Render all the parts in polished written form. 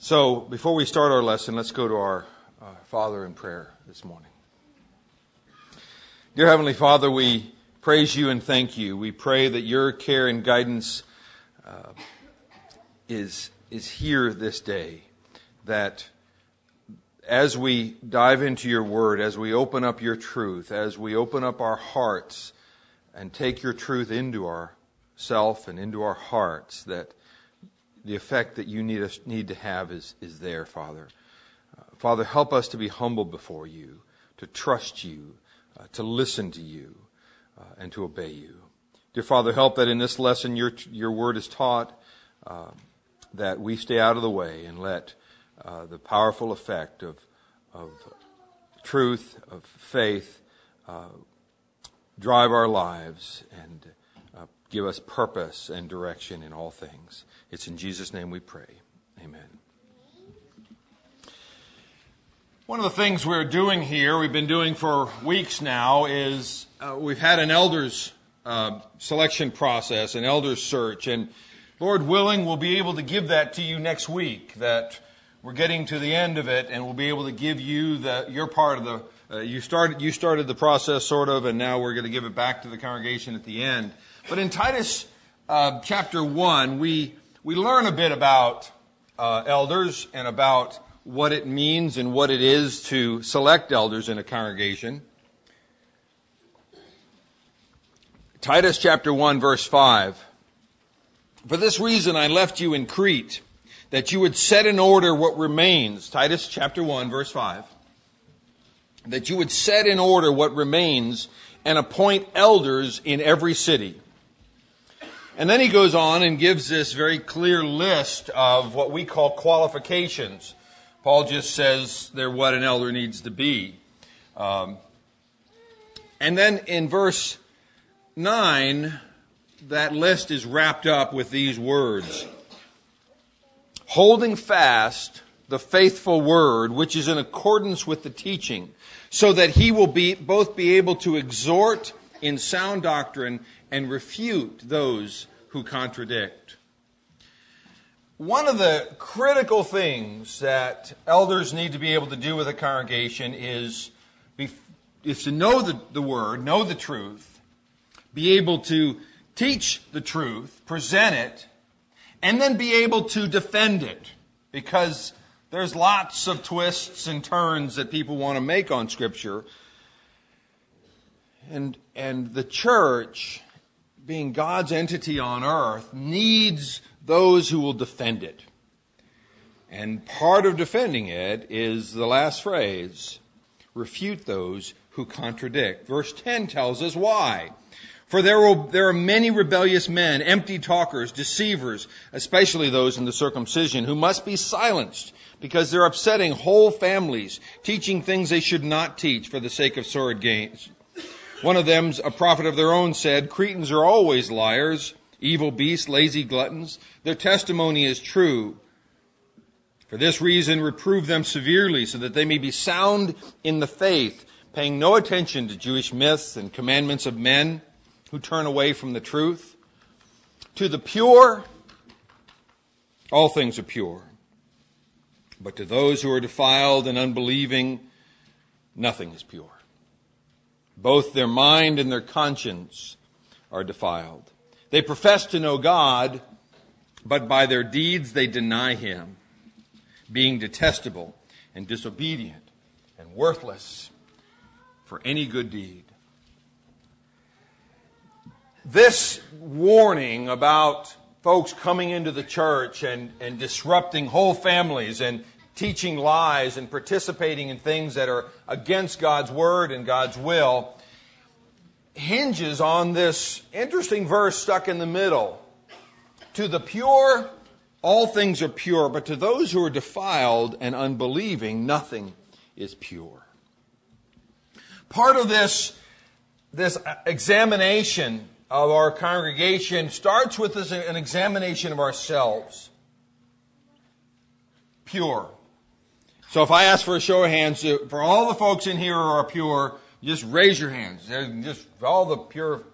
So, before we start our lesson, let's go to our Father in prayer this morning. Dear Heavenly Father, we praise you and thank you. We pray that your care and guidance is here this day. That as we dive into your word, as we open up your truth, as we open up our hearts and take your truth into ourself and into our hearts, that the effect that you need to have is there, Father. Father, help us to be humble before you, to trust you, to listen to you, and to obey you. Dear Father, help that in this lesson your word is taught, that we stay out of the way and let the powerful effect of truth, of faith, drive our lives and give us purpose and direction in all things. It's in Jesus' name we pray. Amen. One of the things we're doing here, we've been doing for weeks now, is we've had an elders selection process, an elders search, and Lord willing, we'll be able to give that to you next week, that we're getting to the end of it, and we'll be able to give you your part of the, you started the process sort of, and now we're going to give it back to the congregation at the end. But in Titus chapter 1, we learn a bit about elders and about what it means and what it is to select elders in a congregation. Titus chapter 1, verse 5. For this reason I left you in Crete, that you would set in order what remains. Titus chapter 1, verse 5. That you would set in order what remains and appoint elders in every city. And then he goes on and gives this very clear list of what we call qualifications. Paul just says they're what an elder needs to be. And then in verse 9, that list is wrapped up with these words. Holding fast the faithful word, which is in accordance with the teaching, so that he will both be able to exhort in sound doctrine and refute those who contradict. One of the critical things that elders need to be able to do with a congregation is to know the word, know the truth, be able to teach the truth, present it, and then be able to defend it. Because there's lots of twists and turns that people want to make on Scripture. And the church, being God's entity on earth, needs those who will defend it. And part of defending it is the last phrase, refute those who contradict. Verse 10 tells us why. For there are many rebellious men, empty talkers, deceivers, especially those in the circumcision, who must be silenced because they're upsetting whole families, teaching things they should not teach for the sake of sordid gains. One of them, a prophet of their own, said, Cretans are always liars, evil beasts, lazy gluttons. Their testimony is true. For this reason, reprove them severely so that they may be sound in the faith, paying no attention to Jewish myths and commandments of men who turn away from the truth. To the pure, all things are pure. But to those who are defiled and unbelieving, nothing is pure. Both their mind and their conscience are defiled. They profess to know God, but by their deeds they deny him, being detestable and disobedient and worthless for any good deed. This warning about folks coming into the church and disrupting whole families and teaching lies and participating in things that are against God's word and God's will hinges on this interesting verse stuck in the middle. To the pure, all things are pure, but to those who are defiled and unbelieving, nothing is pure. Part of this examination of our congregation starts with an examination of ourselves. Pure. So if I ask for a show of hands, for all the folks in here who are pure, just raise your hands. Just all the pure,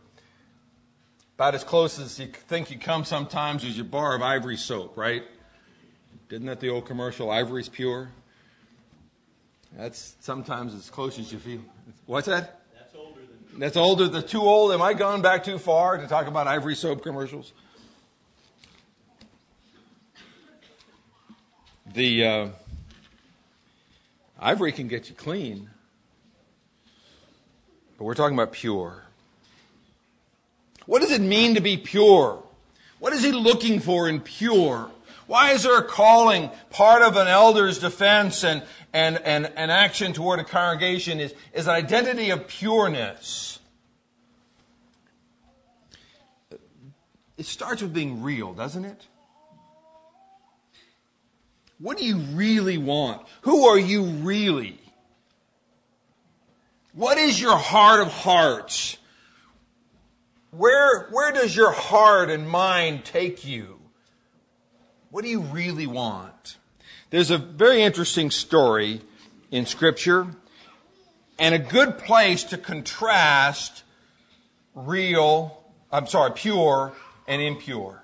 about as close as you think you come sometimes is your bar of ivory soap, right? Isn't that the old commercial, Ivory's pure? That's sometimes as close as you feel. What's that? That's older than too old. Am I gone back too far to talk about Ivory soap commercials? The ivory can get you clean, but we're talking about pure. What does it mean to be pure? What is he looking for in pure? Why is there a calling? Part of an elder's defense and action toward a congregation is an identity of pureness. It starts with being real, doesn't it? What do you really want? Who are you really? What is your heart of hearts? Where does your heart and mind take you? What do you really want? There's a very interesting story in Scripture and a good place to contrast pure and impure.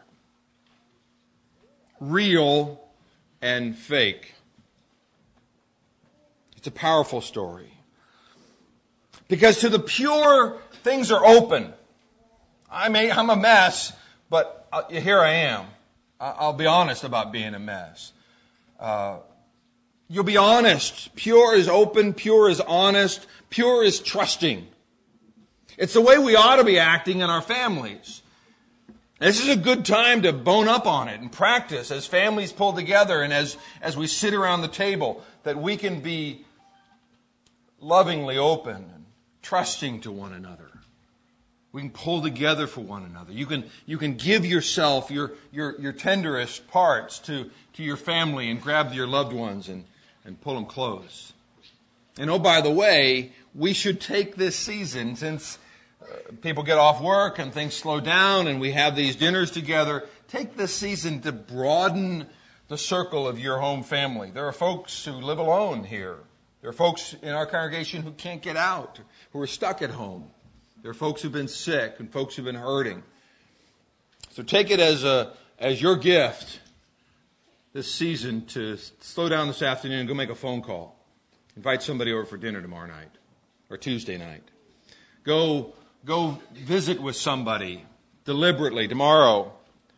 Real and fake. It's a powerful story. Because to the pure, things are open. I'm a mess, but here I am. I'll be honest about being a mess. You'll be honest. Pure is open. Pure is honest. Pure is trusting. It's the way we ought to be acting in our families. This is a good time to bone up on it and practice as families pull together and as we sit around the table, that we can be lovingly open and trusting to one another. We can pull together for one another. You can give yourself, your tenderest parts to your family and grab your loved ones and pull them close. And oh, by the way, we should take this season, since people get off work and things slow down and we have these dinners together, take this season to broaden the circle of your home family. There are folks who live alone here. There are folks in our congregation who can't get out, who are stuck at home. There are folks who've been sick and folks who've been hurting. So take it as your gift this season to slow down this afternoon and go make a phone call. Invite somebody over for dinner tomorrow night or Tuesday night. Go visit with somebody deliberately tomorrow.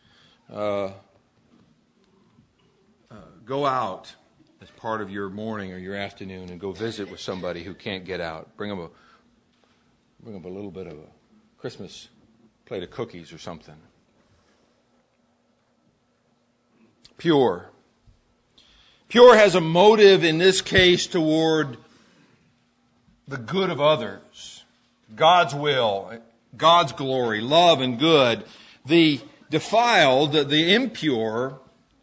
Go out as part of your morning or your afternoon and go visit with somebody who can't get out. Bring them a little bit of a Christmas plate of cookies or something. Pure. Pure has a motive in this case toward the good of others. God's will, God's glory, love and good. The defiled, the impure,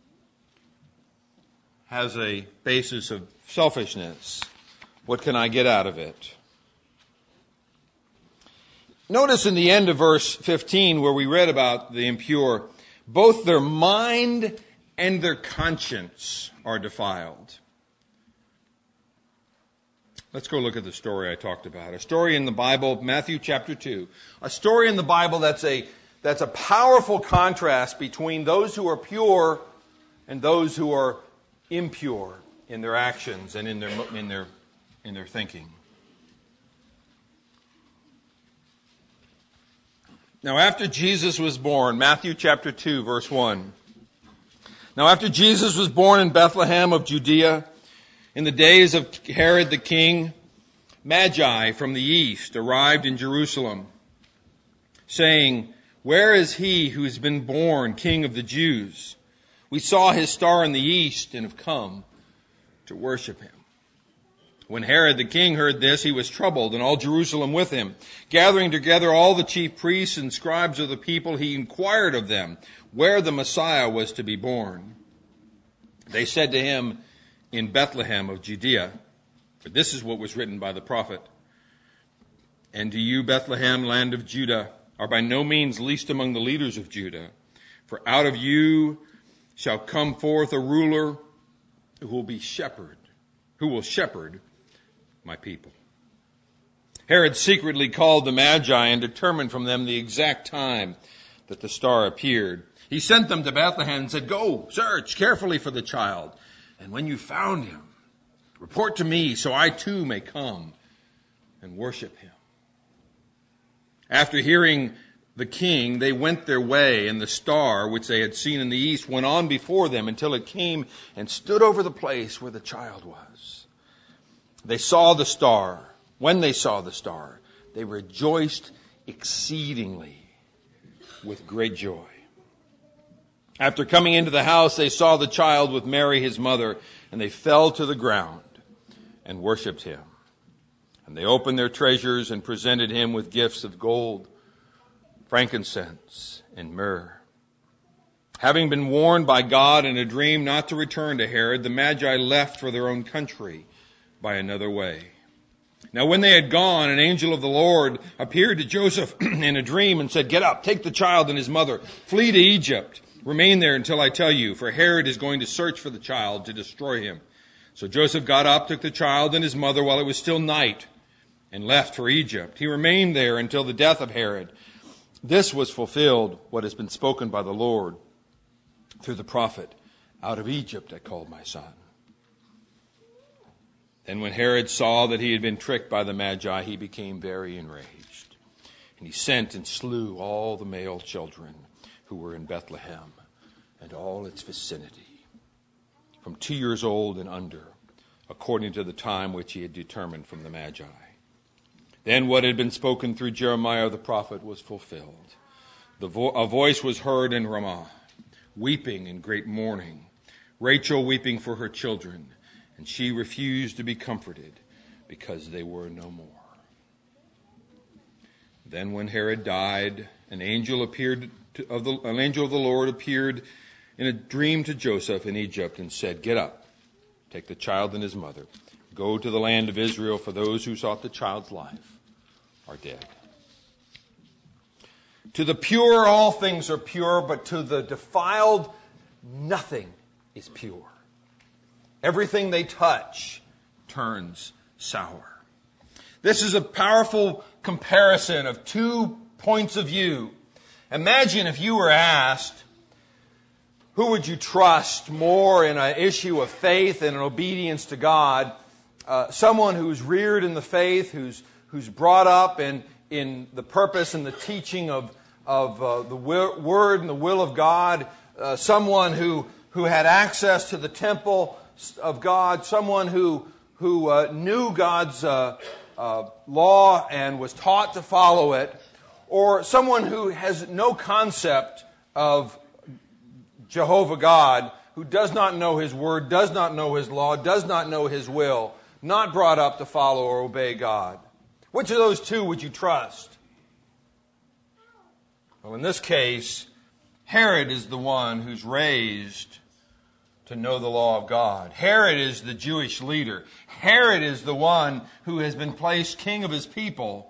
has a basis of selfishness. What can I get out of it? Notice in the end of verse 15 where we read about the impure, both their mind and their conscience are defiled. Let's go look at the story I talked about. A story in the Bible, Matthew chapter 2. A story in the Bible that's a powerful contrast between those who are pure and those who are impure in their actions and in their thinking. Now after Jesus was born, Matthew chapter 2, verse 1. Now after Jesus was born in Bethlehem of Judea, in the days of Herod the king, Magi from the east arrived in Jerusalem, saying, "Where is he who has been born King of the Jews? We saw his star in the east and have come to worship him." When Herod the king heard this, he was troubled, and all Jerusalem with him. Gathering together all the chief priests and scribes of the people, he inquired of them where the Messiah was to be born. They said to him, "In Bethlehem of Judea, for this is what was written by the prophet. And to you, Bethlehem, land of Judah, are by no means least among the leaders of Judah. For out of you shall come forth a ruler who will shepherd my people." Herod secretly called the Magi and determined from them the exact time that the star appeared. He sent them to Bethlehem and said, "Go, search carefully for the child. And when you found him, report to me so I too may come and worship him." After hearing the king, they went their way, and the star, which they had seen in the east, went on before them until it came and stood over the place where the child was. They saw the star. When they saw the star, they rejoiced exceedingly with great joy. After coming into the house, they saw the child with Mary, his mother, and they fell to the ground and worshipped him. And they opened their treasures and presented him with gifts of gold, frankincense, and myrrh. Having been warned by God in a dream not to return to Herod, the Magi left for their own country by another way. Now when they had gone, an angel of the Lord appeared to Joseph in a dream and said, "Get up, take the child and his mother, flee to Egypt. Remain there until I tell you, for Herod is going to search for the child to destroy him." So Joseph got up, took the child and his mother while it was still night, and left for Egypt. He remained there until the death of Herod. This was fulfilled, what has been spoken by the Lord through the prophet, "Out of Egypt I called my son." Then when Herod saw that he had been tricked by the Magi, he became very enraged. And he sent and slew all the male children who were in Bethlehem and all its vicinity, from 2 years old and under, according to the time which he had determined from the Magi. Then what had been spoken through Jeremiah the prophet was fulfilled. A voice was heard in Ramah, weeping in great mourning, Rachel weeping for her children, and she refused to be comforted because they were no more. Then when Herod died, an angel of the Lord appeared in a dream to Joseph in Egypt and said, "Get up, take the child and his mother, go to the land of Israel, for those who sought the child's life are dead." To the pure all things are pure, but to the defiled nothing is pure. Everything they touch turns sour. This is a powerful comparison of 2 points of view. Imagine if you were asked, who would you trust more in an issue of faith and an obedience to God? Someone who's reared in the faith, who's brought up in the purpose and the teaching of the Word and the will of God, someone who had access to the temple of God, someone who knew God's law and was taught to follow it, or someone who has no concept of Jehovah God, who does not know His Word, does not know His law, does not know His will, not brought up to follow or obey God. Which of those two would you trust? Well, in this case, Herod is the one who's raised to know the law of God. Herod is the Jewish leader. Herod is the one who has been placed king of his people,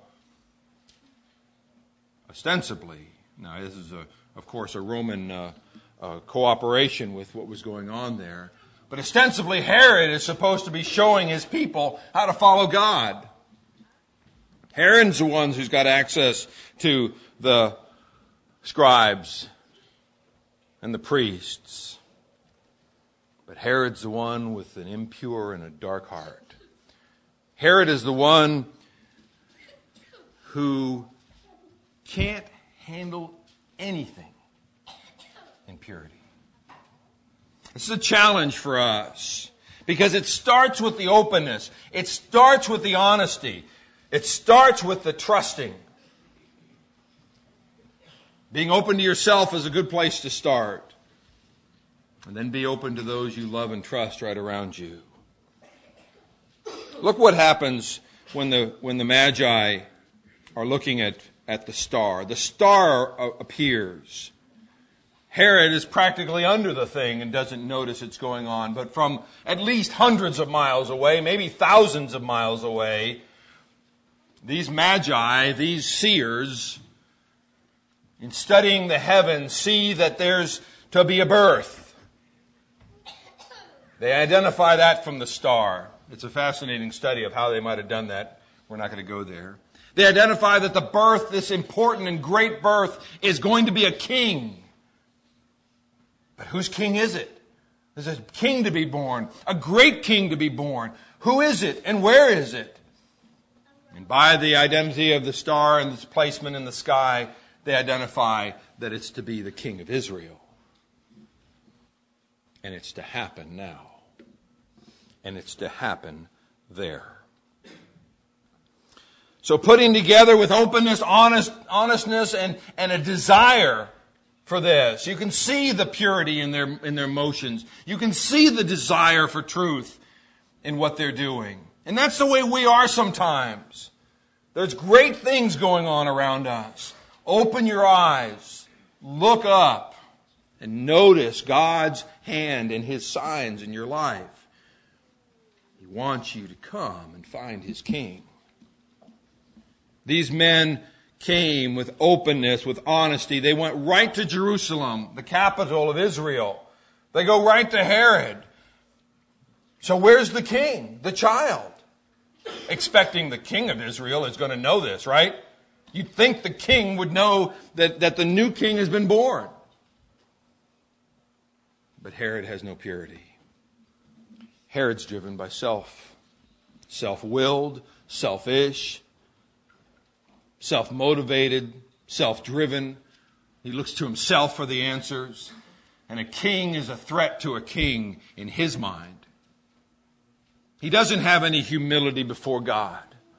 ostensibly. Now, this is, of course, a Roman cooperation with what was going on there. But ostensibly, Herod is supposed to be showing his people how to follow God. Herod's the one who's got access to the scribes and the priests. But Herod's the one with an impure and a dark heart. Herod is the one who can't handle anything in purity. This is a challenge for us because it starts with the openness. It starts with the honesty. It starts with the trusting. Being open to yourself is a good place to start. And then be open to those you love and trust right around you. Look what happens when the Magi are looking at the star. The star appears. Herod is practically under the thing and doesn't notice it's going on. But from at least hundreds of miles away, maybe thousands of miles away, these Magi, these seers, in studying the heavens, see that there's to be a birth. They identify that from the star. It's a fascinating study of how they might have done that. We're not going to go there. They identify that the birth, this important and great birth, is going to be a king. But whose king is it? There's a king to be born, a great king to be born. Who is it and where is it? And by the identity of the star and its placement in the sky, they identify that it's to be the king of Israel. And it's to happen now. And it's to happen there. So putting together with openness, honestness, and a desire for this. You can see the purity in their motions. You can see the desire for truth in what they're doing. And that's the way we are sometimes. There's great things going on around us. Open your eyes, look up, and notice God's hand and His signs in your life. He wants you to come and find His King. These men came with openness, with honesty. They went right to Jerusalem, the capital of Israel. They go right to Herod. So where's the king? The child. Expecting the king of Israel is going to know this, right? You'd think the king would know that the new king has been born. But Herod has no purity. Herod's driven by self-willed, selfish, self-motivated, self-driven. He looks to himself for the answers. And a king is a threat to a king in his mind. He doesn't have any humility before God.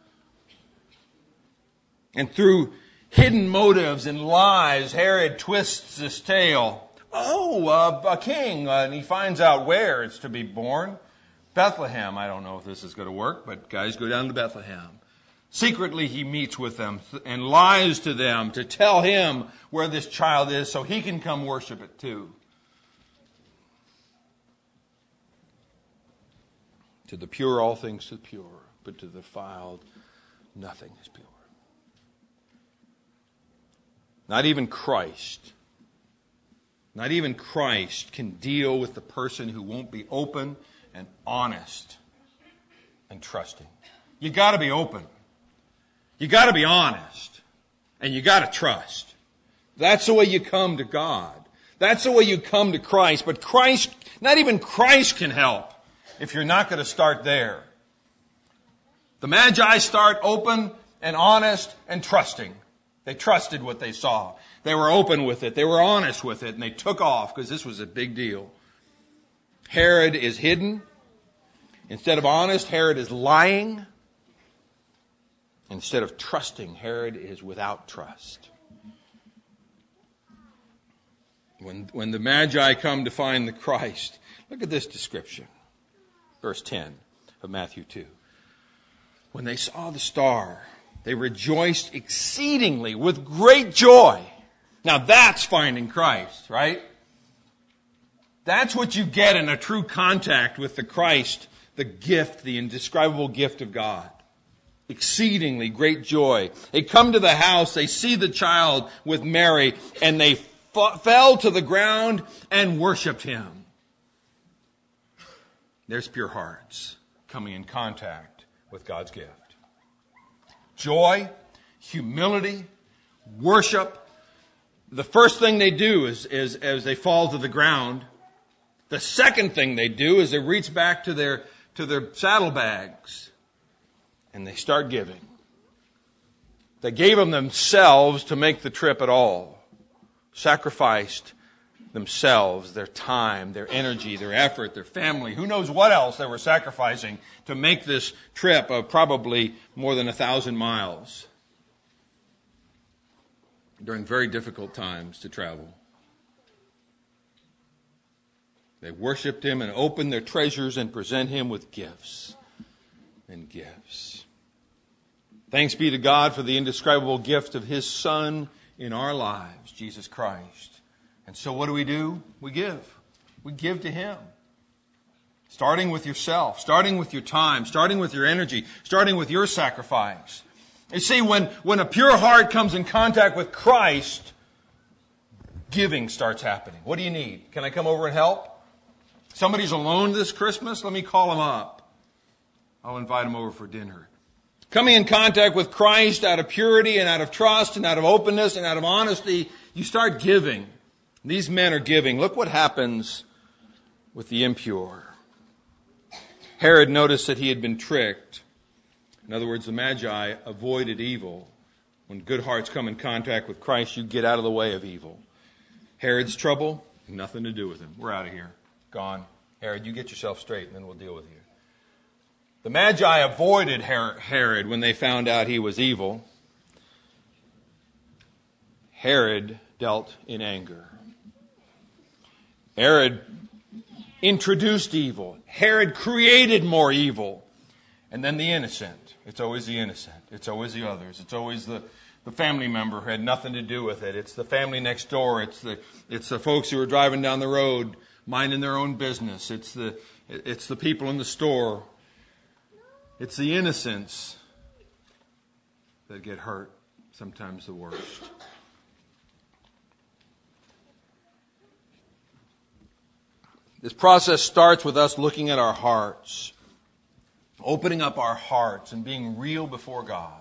And through hidden motives and lies, Herod twists his tale. A king. And he finds out where it's to be born. Bethlehem. I don't know if this is going to work, but guys, go down to Bethlehem. Secretly, he meets with them and lies to them to tell him where this child is so he can come worship it too. To the pure, all things are pure, but to the defiled, nothing is pure. Not even Christ can deal with the person who won't be open and honest and trusting. You got to be open. You got to be honest, and you got to trust. That's the way you come to God. That's the way you come to Christ. But Christ, not even Christ can help if you're not going to start there. The Magi start open and honest and trusting. They trusted what they saw. They were open with it. They were honest with it, and they took off because this was a big deal. Herod is hidden. Instead of honest, Herod is lying. Instead of trusting, Herod is without trust. When the Magi come to find the Christ, look at this description. Verse 10 of Matthew 2. When they saw the star, they rejoiced exceedingly with great joy. Now that's finding Christ, right? That's what you get in a true contact with the Christ, the gift, the indescribable gift of God. Exceedingly great joy. They come to the house, they see the child with Mary, and they fell to the ground and worshiped him. There's pure hearts coming in contact with God's gift. Joy, humility, worship. The first thing they do is as they fall to the ground. The second thing they do is they reach back to their saddlebags. And they start giving. They gave them themselves to make the trip at all. Sacrificed themselves, their time, their energy, their effort, their family. Who knows what else they were sacrificing to make this trip of probably more than 1,000 miles. During very difficult times to travel. They worshiped him and opened their treasures and present him with gifts and gifts. Thanks be to God for the indescribable gift of His Son in our lives, Jesus Christ. And so what do? We give. We give to Him. Starting with yourself, starting with your time, starting with your energy, starting with your sacrifice. You see, when a pure heart comes in contact with Christ, giving starts happening. What do you need? Can I come over and help? Somebody's alone this Christmas? Let me call them up. I'll invite them over for dinner. Coming in contact with Christ out of purity and out of trust and out of openness and out of honesty, you start giving. These men are giving. Look what happens with the impure. Herod noticed that he had been tricked. In other words, the Magi avoided evil. When good hearts come in contact with Christ, you get out of the way of evil. Herod's trouble, nothing to do with him. We're out of here. Gone. Herod, you get yourself straight and then we'll deal with you. The Magi avoided Herod when they found out he was evil. Herod dealt in anger. Herod introduced evil. Herod created more evil. And then the innocent. It's always the innocent. It's always the others. It's always the family member who had nothing to do with it. It's the family next door. It's the folks who are driving down the road minding their own business. It's the people in the store. It's the innocents that get hurt, sometimes the worst. This process starts with us looking at our hearts, opening up our hearts and being real before God.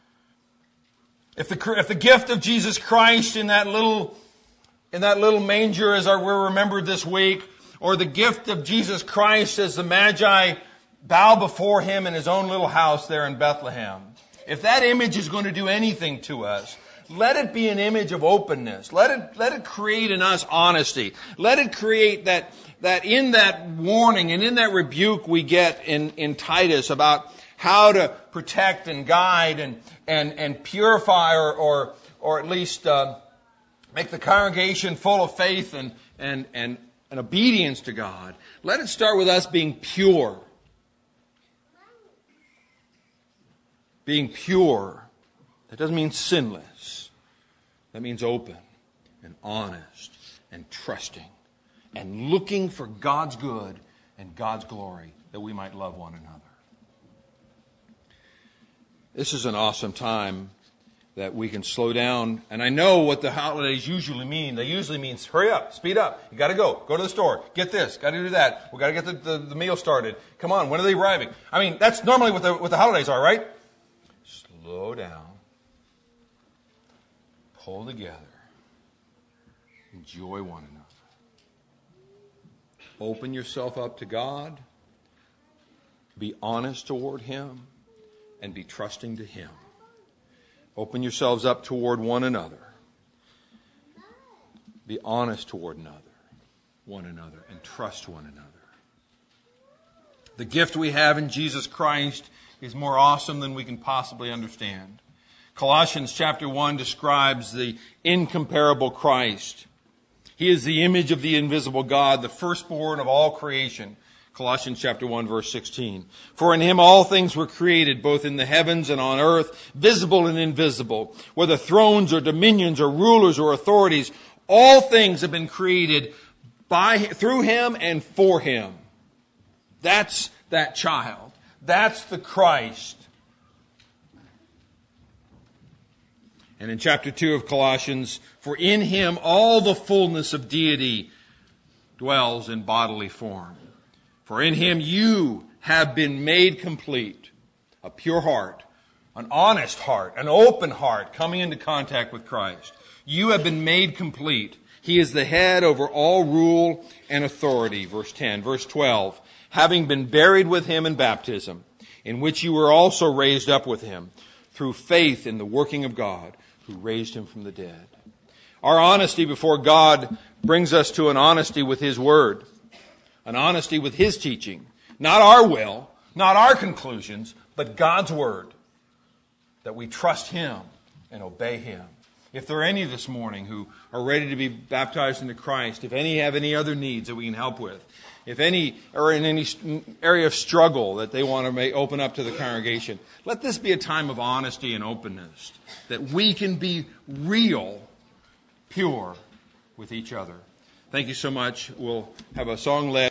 If the gift of Jesus Christ in that little manger as we're remembered this week, or the gift of Jesus Christ as the Magi bow before Him in His own little house there in Bethlehem, if that image is going to do anything to us, let it be an image of openness. Let it create in us honesty. Let it create that in that warning and in that rebuke we get in Titus about how to protect and guide and purify or at least make the congregation full of faith and obedience to God. Let it start with us being pure. Being pure. That doesn't mean sinless. That means open and honest and trusting and looking for God's good and God's glory that we might love one another. This is an awesome time that we can slow down. And I know what the holidays usually mean. They usually mean hurry up, speed up. You got to go. Go to the store. Get this. Got to do that. We got to get the meal started. Come on. When are they arriving? I mean, that's normally what the holidays are, right? Slow down. Pull together. Enjoy one another. Open yourself up to God. Be honest toward Him. And be trusting to Him. Open yourselves up toward one another. Be honest toward one another, and trust one another. The gift we have in Jesus Christ is more awesome than we can possibly understand. Colossians chapter 1 describes the incomparable Christ. He is the image of the invisible God, the firstborn of all creation. Colossians chapter 1, verse 16. For in Him all things were created, both in the heavens and on earth, visible and invisible. Whether thrones or dominions or rulers or authorities, all things have been created through Him and for Him. That's that child. That's the Christ. And in chapter 2 of Colossians, for in Him all the fullness of deity dwells in bodily form. For in Him you have been made complete. A pure heart, an honest heart, an open heart coming into contact with Christ. You have been made complete. He is the head over all rule and authority. Verse 10. Verse 12. Having been buried with Him in baptism, in which you were also raised up with Him, through faith in the working of God, who raised Him from the dead. Our honesty before God brings us to an honesty with His Word. An honesty with His teaching. Not our will, not our conclusions, but God's Word. That we trust Him and obey Him. If there are any this morning who are ready to be baptized into Christ, if any have any other needs that we can help with, if any are in any area of struggle that they want to open up to the congregation, let this be a time of honesty and openness. That we can be real, pure with each other. Thank you so much. We'll have a song led.